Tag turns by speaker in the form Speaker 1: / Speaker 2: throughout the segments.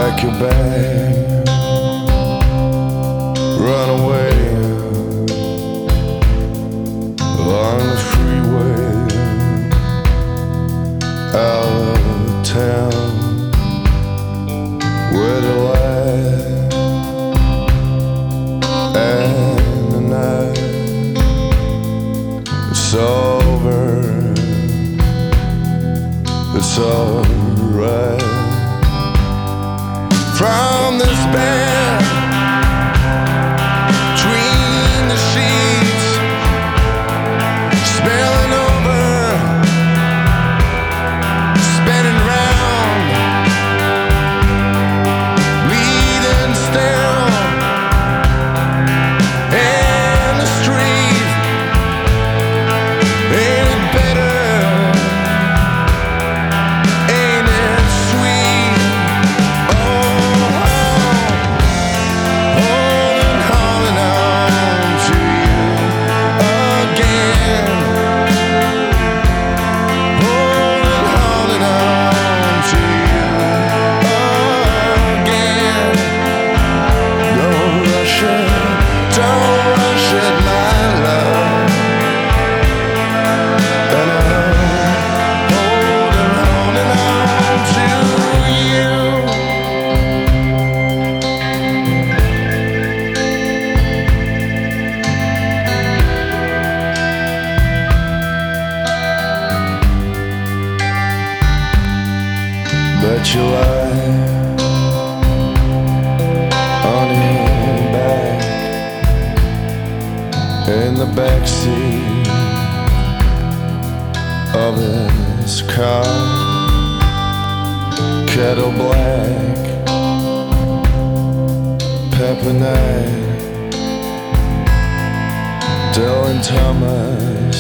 Speaker 1: pack your bag, run away on the freeway, out of town, where the light and the night it's over, it's alright. From this bed, between the sheets, spilling over, spinning round, bleeding still in the street. Ain't it better? Ain't it sweet? But you lie on your back in the backseat of his car, kettle black, pepper night, Dylan Thomas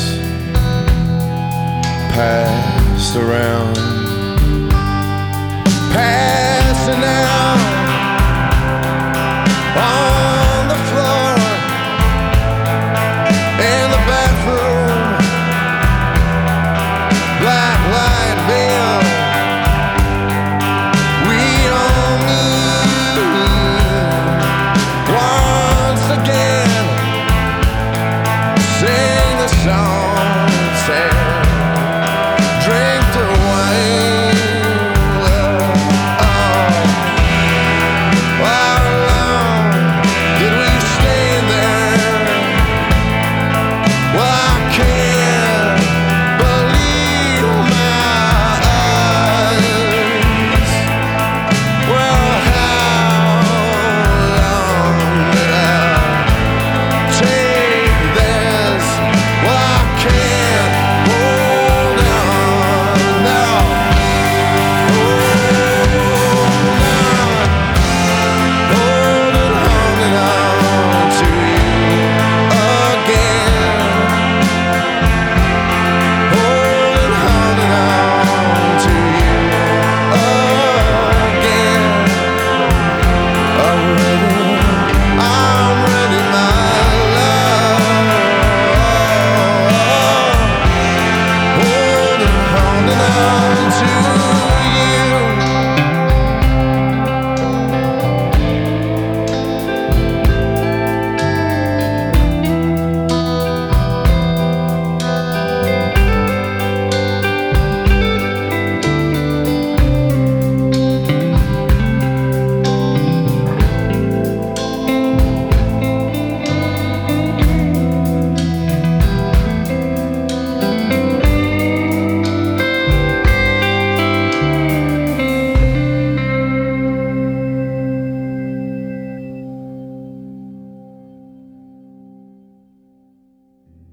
Speaker 1: passed around. Passing out.